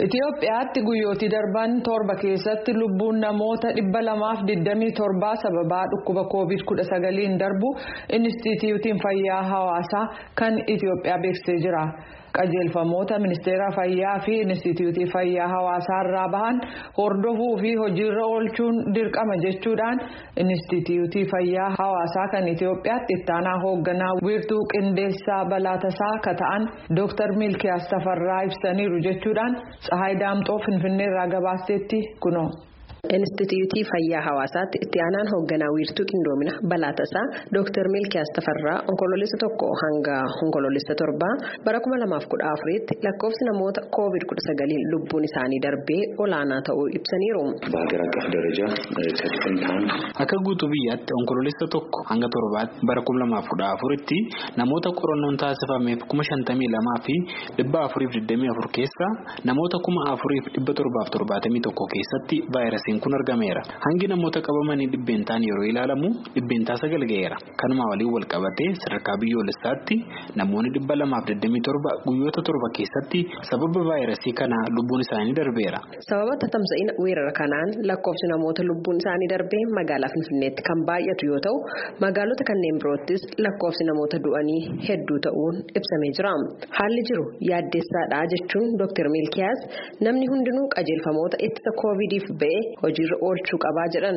Itoophiyaatti guyyooti darban torba keessatti lubbuun namoota 227 sababaa dhukkuba COVID-19 darbu Inistituutiin Fayyaa Hawaasaa kan Itoophiyaa beeksisee jira. Qajeelfamoota ministeera fayyaa fi Inistituutii Fayyaa Hawaasaa irraa bahan hordofuu fi hojiirra oolchuun dirqama jechuudhaan Inistituutii Fayyaa Hawaasaa kan Itoophiyaatti itti aanaa hoogganaa wiirtuu qindeessaa balaa tasaa kan ta'an Dr. Milkiyaas Tafarraa ibsaniiru jechuudhaan Tsahaay Daamxoo Finfinnee irraa gabaasteetti kunoo. Inistituutii Fayyaa Hawaasaatti itti aanaan hoogganaa wiirtuu qindoomina balaa tasaa Dr. Milkiyaas Tafarraa onkoloolessa 1 hanga onkoloolessa 7 bara 2014tti lakkoofsi namoota COVID-19 lubbuun isaanii darbee olaanaa ta'uu ibsaniiru. በሀገር አቀፍ ደረጃ ከጥቅምት akka guutuu biyyaatti onkoloolessa 1 hanga 7 bara 2014tti namoota qorannoon taasifameef 52,424 keessa namoota 4,771 keessatti vaayirasii kun argameera. Hangi namoota qabamanii dhibbeentaan yeroo ilaalamu dhibbeentaa 9 ga'eera. Kanuma waliin wal qabatee sadarkaa biyyoolessaatti namoonni 227 guyyoota 7 keessatti sababa vaayirasii kana lubbuun isaanii darbeera. Sababa tatamsa'ina weerara kanaan lakkoofsi namoota lubbuun isaanii darbee magaalaa Finfinneetti kan baay'atu yoo ta'u magaalota kanneen biroottis lakkoofsi namoota du'anii hedduu ta'uun ibsamee jira. Haalli jiru yaaddeessaadha jechuun Dr. Milkiyaas namni hundinuu qajeelfamoota ittisa COVID'if ba'e hojiirra oolchuu qabaa jedhan.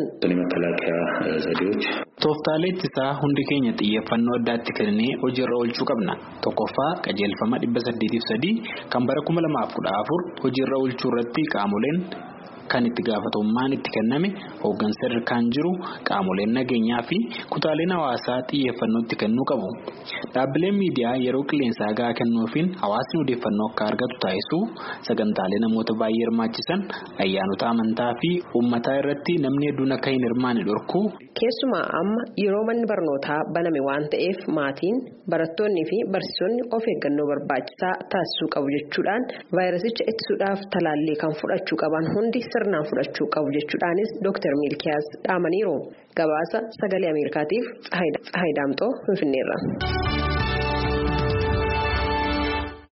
Tooftaalee ittisaa hundi keenya xiyyeeffannoo addaatti kennee hojiirra oolchuu qabna. Tokkoffaa qajeelfama 803 kan bara 2014 hojiirra oolchuu irratti qaamoleen kan itti gaafatamummaan itti kenname hooggansa sadarkaan jiru qaamoleen nageenyaa fi kutaaleen hawaasaa xiyyeeffannoo itti kennuu qabu. Dhaabbileen miidiyaa yeroo qilleensaa gahaa kennuufiin hawaasni odeeffannoo akka argatu taasisuu sagantaalee namoota baay'ee hirmaachisan ayyaanota amantaa fi uummataa irratti namni hedduun akka hin hirmaanne dhorkuu. Keessumaa amma yeroo manni barnootaa baname waan ta'eef maatiin barattoonni fi barsiisonni of eeggannoo barbaachisaa taasisuu qabu jechuudhaan vaayirasicha ittisuudhaaf talaallii kan fudhachuu qaban hundi sirnaan fudhachuu qabu jechuudhaanis Dr. Milkiyaas dhaamaniiru. Gabaasa Sagalee Ameerikaatiif Tsahaay Daamxoo Finfinneerra.